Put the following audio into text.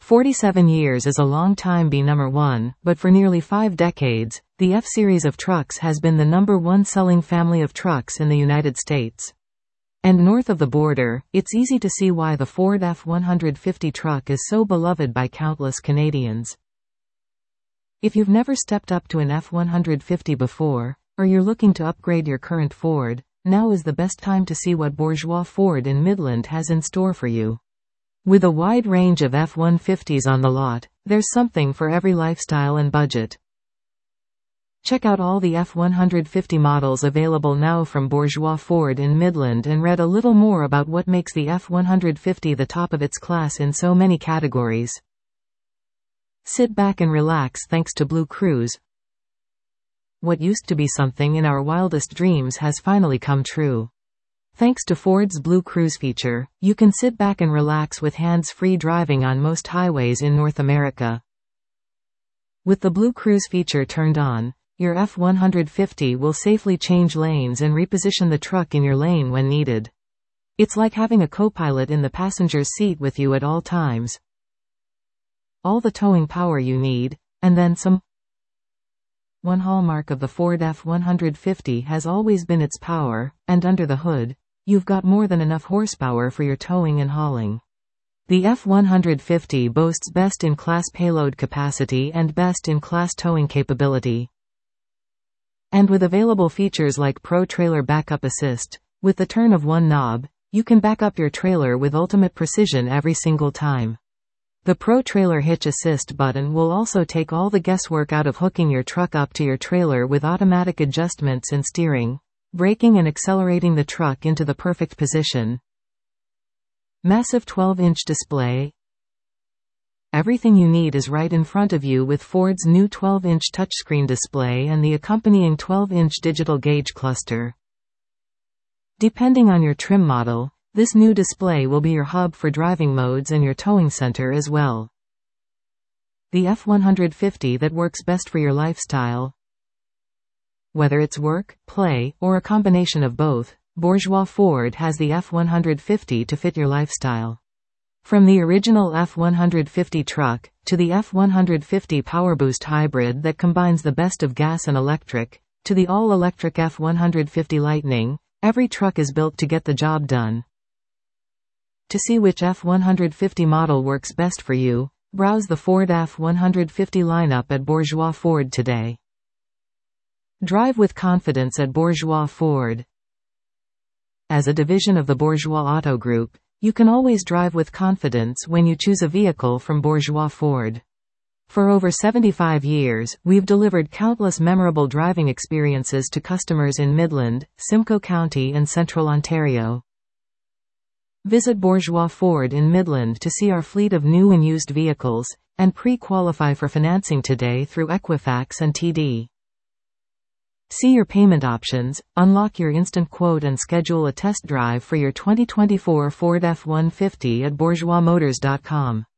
47 years is a long time be number one, but for nearly 5 decades, the F-Series of trucks has been the number one selling family of trucks in the United States. And north of the border, it's easy to see why the Ford F-150 truck is so beloved by countless Canadians. If you've never stepped up to an F-150 before, or you're looking to upgrade your current Ford, now is the best time to see what Bourgeois Ford in Midland has in store for you. With a wide range of F-150s on the lot, there's something for every lifestyle and budget. Check out all the F-150 models available now from Bourgeois Ford in Midland and read a little more about what makes the F-150 the top of its class in so many categories. Sit back and relax thanks to Blue Cruise. What used to be something in our wildest dreams has finally come true. Thanks to Ford's Blue Cruise feature, you can sit back and relax with hands-free driving on most highways in North America. With the Blue Cruise feature turned on, your F-150 will safely change lanes and reposition the truck in your lane when needed. It's like having a co-pilot in the passenger's seat with you at all times. All the towing power you need, and then some. One hallmark of the Ford F-150 has always been its power, and under the hood, you've got more than enough horsepower for your towing and hauling. The F-150 boasts best-in-class payload capacity and best-in-class towing capability. And with available features like Pro Trailer Backup Assist, with the turn of one knob, you can back up your trailer with ultimate precision every single time. The Pro Trailer Hitch Assist button will also take all the guesswork out of hooking your truck up to your trailer with automatic adjustments in steering, braking and accelerating the truck into the perfect position. Massive 12-inch display. Everything you need is right in front of you with Ford's new 12-inch touchscreen display and the accompanying 12-inch digital gauge cluster. Depending on your trim model, this new display will be your hub for driving modes and your towing center as well. The F-150 that works best for your lifestyle. Whether it's work, play, or a combination of both, Bourgeois Ford has the F-150 to fit your lifestyle. From the original F-150 truck, to the F-150 PowerBoost hybrid that combines the best of gas and electric, to the all-electric F-150 Lightning, every truck is built to get the job done. To see which F-150 model works best for you, browse the Ford F-150 lineup at Bourgeois Ford today. Drive with confidence at Bourgeois Ford. As a division of the Bourgeois Auto Group, you can always drive with confidence when you choose a vehicle from Bourgeois Ford. For over 75 years, we've delivered countless memorable driving experiences to customers in Midland, Simcoe County and Central Ontario. Visit Bourgeois Ford in Midland to see our fleet of new and used vehicles, and pre-qualify for financing today through Equifax and TD. See your payment options, unlock your instant quote and schedule a test drive for your 2024 Ford F-150 at bourgeoismotors.com.